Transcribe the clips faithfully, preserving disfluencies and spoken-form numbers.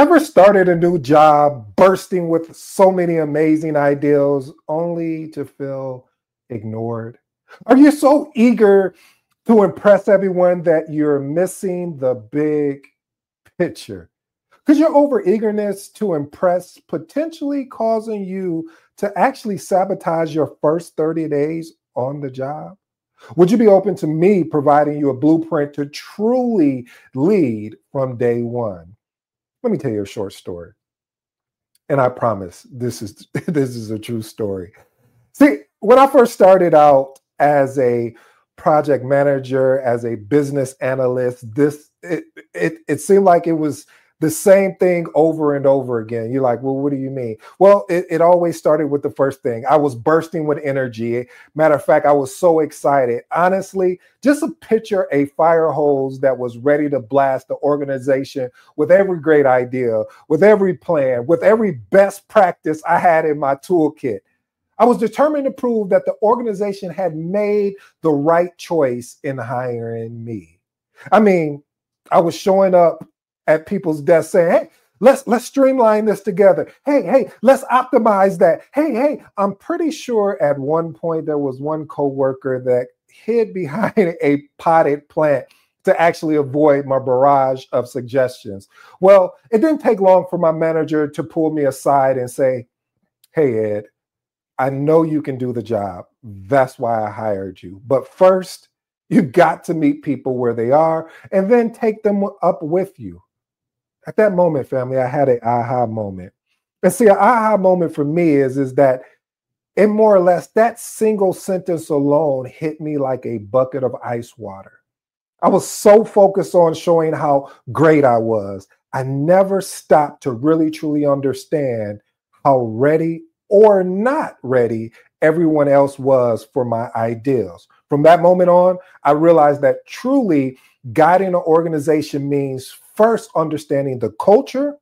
Ever started a new job bursting with so many amazing ideas only to feel ignored? Are you so eager to impress everyone that you're missing the big picture? Because your over eagerness to impress potentially causing you to actually sabotage your first thirty days on the job? Would you be open to me providing you a blueprint to truly lead from day one? Let me tell you a short story. And I promise this is this is a true story. See, when I first started out as a project manager, as a business analyst, this it it, it seemed like it was the same thing over and over again. You're like, well, what do you mean? Well, it, it always started with the first thing. I was bursting with energy. Matter of fact, I was so excited. Honestly, just a picture a fire hose that was ready to blast the organization with every great idea, with every plan, with every best practice I had in my toolkit. I was determined to prove that the organization had made the right choice in hiring me. I mean, I was showing up at people's desks saying, hey, let's let's streamline this together. Hey, hey, let's optimize that. Hey, hey, I'm pretty sure at one point there was one coworker that hid behind a potted plant to actually avoid my barrage of suggestions. Well, it didn't take long for my manager to pull me aside and say, hey, Ed, I know you can do the job. That's why I hired you. But first, you got to meet people where they are and then take them up with you. At that moment, family, I had an aha moment. And see, an aha moment for me is, is that in more or less that single sentence alone hit me like a bucket of ice water. I was so focused on showing how great I was. I never stopped to really, truly understand how ready or not ready everyone else was for my ideals. From that moment on, I realized that truly guiding an organization means first understanding the culture,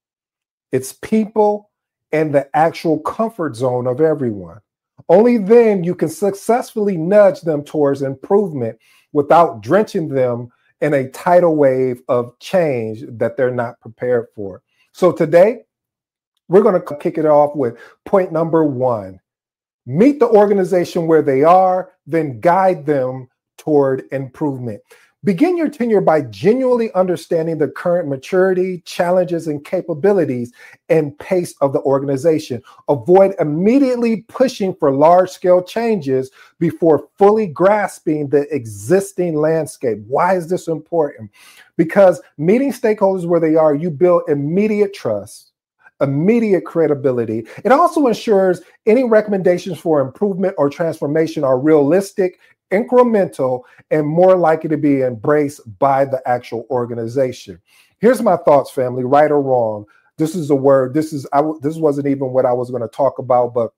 its people, and the actual comfort zone of everyone. Only then you can successfully nudge them towards improvement without drenching them in a tidal wave of change that they're not prepared for. So today, we're going to kick it off with point number one. Meet the organization where they are, then guide them toward improvement. Begin your tenure by genuinely understanding the current maturity, challenges, and capabilities and pace of the organization. Avoid immediately pushing for large-scale changes before fully grasping the existing landscape. Why is this important? Because meeting stakeholders where they are, you build immediate trust, immediate credibility. It also ensures any recommendations for improvement or transformation are realistic, incremental, and more likely to be embraced by the actual organization. Here's my thoughts, family, right or wrong. This is a word. This is I, this wasn't even what I was going to talk about, but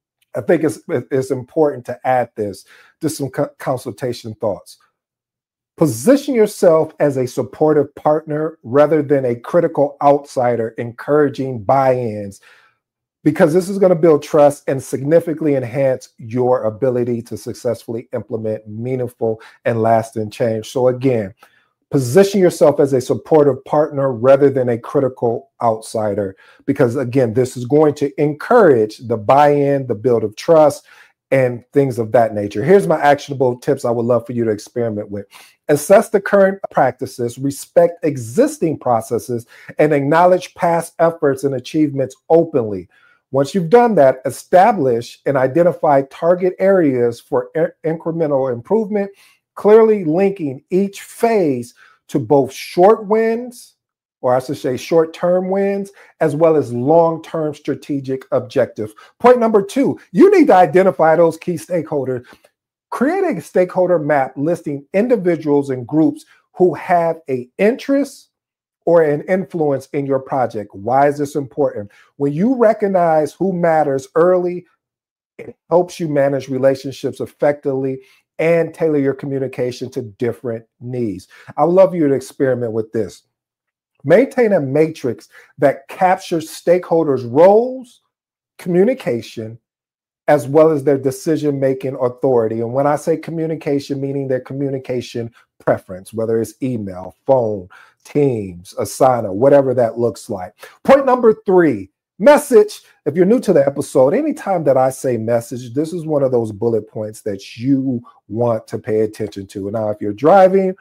I think it's it's important to add this. Just some co- consultation thoughts. Position yourself as a supportive partner rather than a critical outsider encouraging buy-ins, because this is going to build trust and significantly enhance your ability to successfully implement meaningful and lasting change. So again, position yourself as a supportive partner rather than a critical outsider, because again, this is going to encourage the buy-in, the build of trust, and things of that nature. Here's my actionable tips I would love for you to experiment with. Assess the current practices, respect existing processes, and acknowledge past efforts and achievements openly. Once you've done that, establish and identify target areas for in- incremental improvement, clearly linking each phase to both short wins, or I should say short-term wins, as well as long-term strategic objectives. Point number two, you need to identify those key stakeholders. Create a stakeholder map listing individuals and groups who have an interest or an influence in your project. Why is this important? When you recognize who matters early, it helps you manage relationships effectively and tailor your communication to different needs. I would love you to experiment with this. Maintain a matrix that captures stakeholders' roles, communication, as well as their decision-making authority. And when I say communication, meaning their communication preference, whether it's email, phone, Teams, Asana, whatever that looks like. Point number three, message. If you're new to the episode, anytime that I say message, this is one of those bullet points that you want to pay attention to. Now, if you're driving,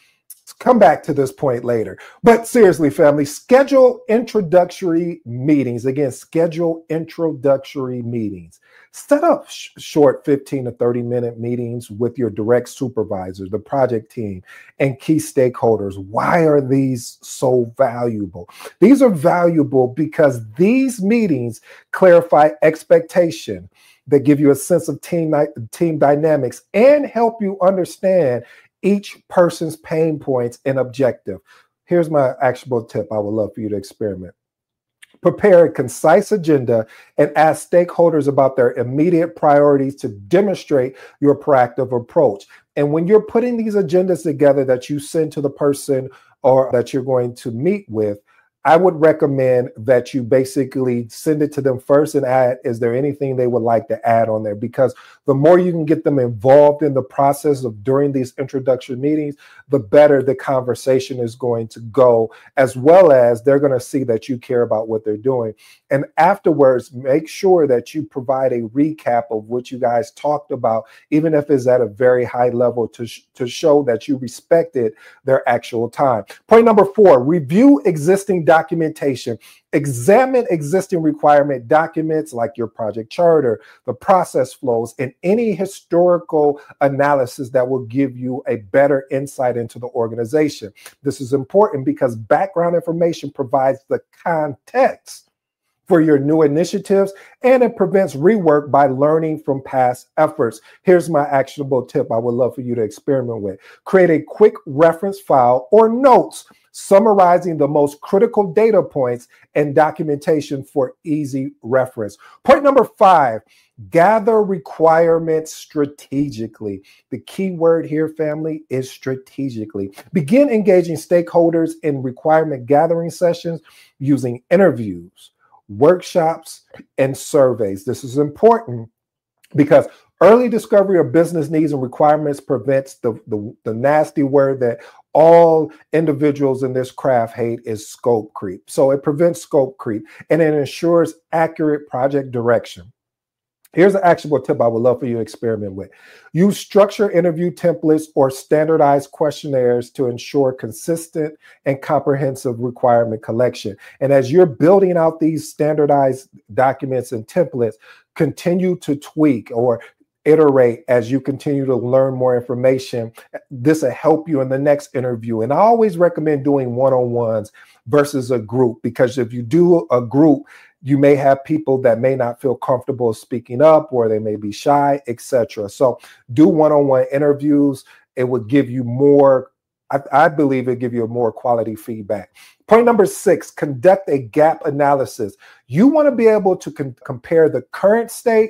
come back to this point later. But seriously, family, schedule introductory meetings. Again, schedule introductory meetings. Set up sh- short fifteen to thirty minute meetings with your direct supervisor, the project team, and key stakeholders. Why are these so valuable? These are valuable because these meetings clarify expectation, that give you a sense of team, team dynamics, and help you understand each person's pain points and objective. Here's my actionable tip I would love for you to experiment. Prepare a concise agenda and ask stakeholders about their immediate priorities to demonstrate your proactive approach. And when you're putting these agendas together that you send to the person or that you're going to meet with, I would recommend that you basically send it to them first and add, is there anything they would like to add on there? Because the more you can get them involved in the process of during these introduction meetings, the better the conversation is going to go, as well as they're going to see that you care about what they're doing. And afterwards, make sure that you provide a recap of what you guys talked about, even if it's at a very high level, to, sh- to show that you respected their actual time. Point number four, review existing documents. Documentation. Examine existing requirement documents like your project charter, the process flows, and any historical analysis that will give you a better insight into the organization. This is important because background information provides the context for your new initiatives, and it prevents rework by learning from past efforts. Here's my actionable tip I would love for you to experiment with. Create a quick reference file or notes summarizing the most critical data points and documentation for easy reference. Point number five, gather requirements strategically. The key word here, family, is strategically. Begin engaging stakeholders in requirement gathering sessions using interviews, workshops, and surveys. This is important because early discovery of business needs and requirements prevents the, the, the nasty word that all individuals in this craft hate, is scope creep. So it prevents scope creep and it ensures accurate project direction. Here's an actionable tip I would love for you to experiment with. Use structured interview templates or standardized questionnaires to ensure consistent and comprehensive requirement collection. And as you're building out these standardized documents and templates, continue to tweak or iterate as you continue to learn more information. This will help you in the next interview. And I always recommend doing one-on-ones versus a group, because if you do a group, you may have people that may not feel comfortable speaking up, or they may be shy, et cetera. So do one-on-one interviews. It would give you more, I, I believe it give you a more quality feedback. Point number six, conduct a gap analysis. You want to be able to con- compare the current state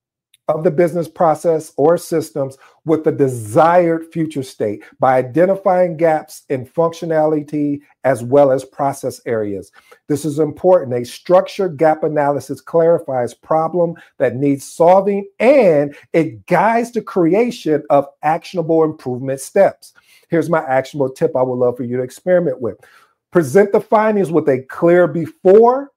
of the business process or systems with the desired future state by identifying gaps in functionality as well as process areas. This is important. A structured gap analysis clarifies problem that needs solving, and it guides the creation of actionable improvement steps. Here's my actionable tip I would love for you to experiment with. Present the findings with a clear before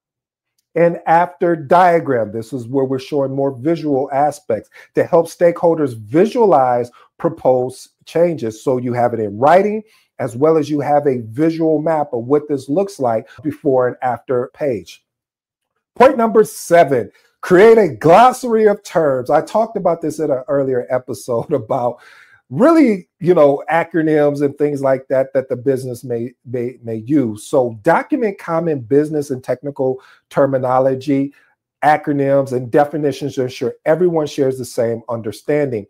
and after diagram. This is where we're showing more visual aspects to help stakeholders visualize proposed changes. So you have it in writing, as well as you have a visual map of what this looks like before and after page. Point number seven, create a glossary of terms. I talked about this in an earlier episode about really, you know, acronyms and things like that that the business may, may, may use. So document common business and technical terminology, acronyms, and definitions to ensure everyone shares the same understanding.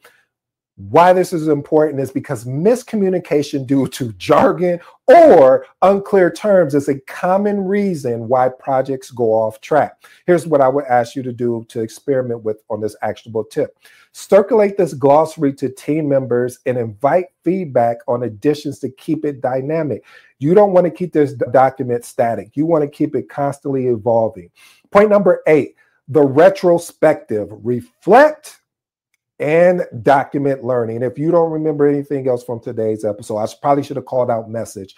Why this is important is because miscommunication due to jargon or unclear terms is a common reason why projects go off track. Here's what I would ask you to do to experiment with on this actionable tip. Circulate this glossary to team members and invite feedback on additions to keep it dynamic. You don't want to keep this document static. You want to keep it constantly evolving. Point number eight, the retrospective. Reflect and document learning. If you don't remember anything else from today's episode, I probably should have called out message.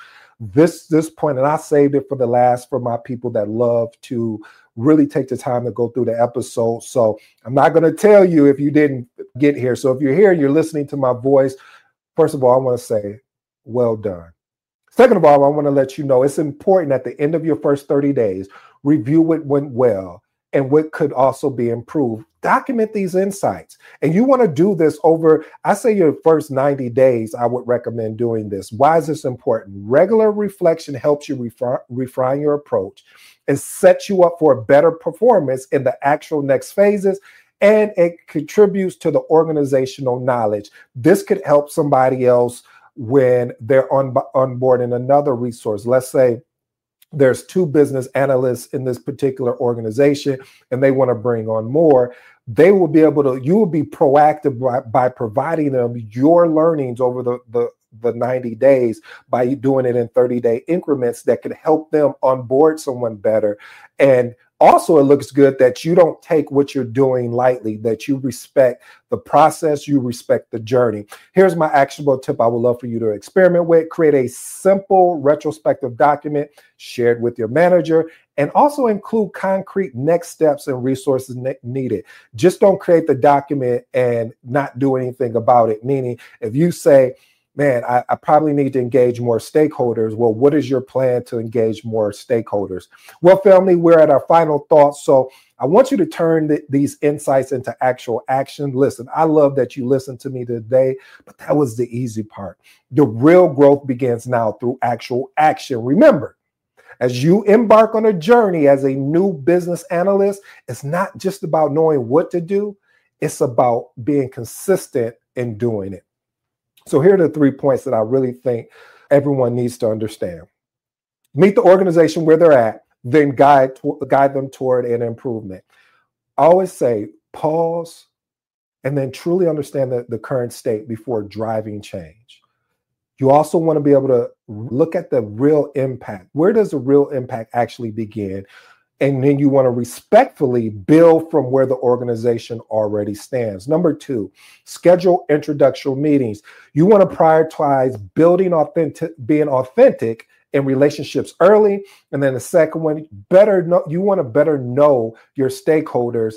this this point, and I saved it for the last for my people that love to really take the time to go through the episode. So I'm not going to tell you if you didn't get here. So if you're here, you're listening to my voice. First of all, I want to say, well done. Second of all, I want to let you know it's important at the end of your first thirty days, review what went well and what could also be improved. Document these insights. And you want to do this over, I say your first ninety days, I would recommend doing this. Why is this important? Regular reflection helps you refi- refine your approach and sets you up for a better performance in the actual next phases. And it contributes to the organizational knowledge. This could help somebody else when they're on, on board in another resource. Let's say there's two business analysts in this particular organization and they want to bring on more. They will be able to, you will be proactive by, by providing them your learnings over the, the, the ninety days by doing it in thirty day increments that could help them onboard someone better. And also, it looks good that you don't take what you're doing lightly, that you respect the process, you respect the journey. Here's my actionable tip I would love for you to experiment with. Create a simple retrospective document shared with your manager, and also include concrete next steps and resources ne- needed. Just don't create the document and not do anything about it. Meaning, if you say, man, I, I probably need to engage more stakeholders. Well, what is your plan to engage more stakeholders? Well, family, we're at our final thoughts. So I want you to turn th- these insights into actual action. Listen, I love that you listened to me today, but that was the easy part. The real growth begins now through actual action. Remember, as you embark on a journey as a new business analyst, it's not just about knowing what to do. It's about being consistent in doing it. So here are the three points that I really think everyone needs to understand. Meet the organization where they're at, then guide, guide them toward an improvement. I always say pause and then truly understand the, the current state before driving change. You also want to be able to look at the real impact. Where does the real impact actually begin? And then you want to respectfully build from where the organization already stands. Number two, schedule introductory meetings. You want to prioritize building authentic, being authentic in relationships early. And then the second one, better know, you want to better know your stakeholders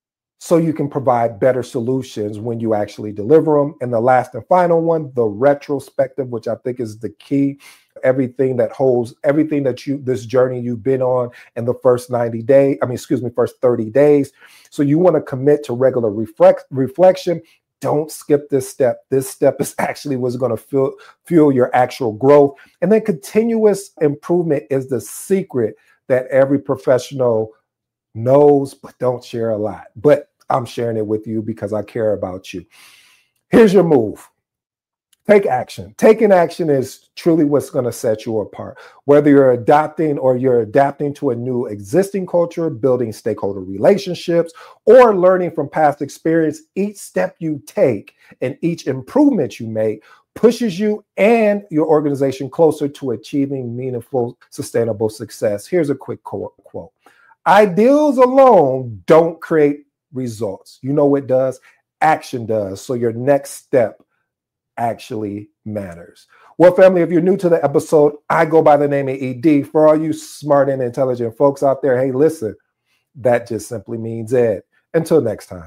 so you can provide better solutions when you actually deliver them. And the last and final one, the retrospective, which I think is the key. Everything that holds, everything that you, this journey you've been on in the first ninety days, I mean, excuse me, first thirty days. So you want to commit to regular reflect, reflection. Don't skip this step. This step is actually what's going to fuel, fuel your actual growth. And then continuous improvement is the secret that every professional knows, but don't share a lot. But I'm sharing it with you because I care about you. Here's your move. Take action. Taking action is truly what's going to set you apart. Whether you're adopting or you're adapting to a new existing culture, building stakeholder relationships, or learning from past experience, each step you take and each improvement you make pushes you and your organization closer to achieving meaningful, sustainable success. Here's a quick quote. Ideals alone don't create results. You know what does? Action does. So your next step actually matters. Well, family, if you're new to the episode, I go by the name of E D. For all you smart and intelligent folks out there, hey, listen, that just simply means Ed. Until next time.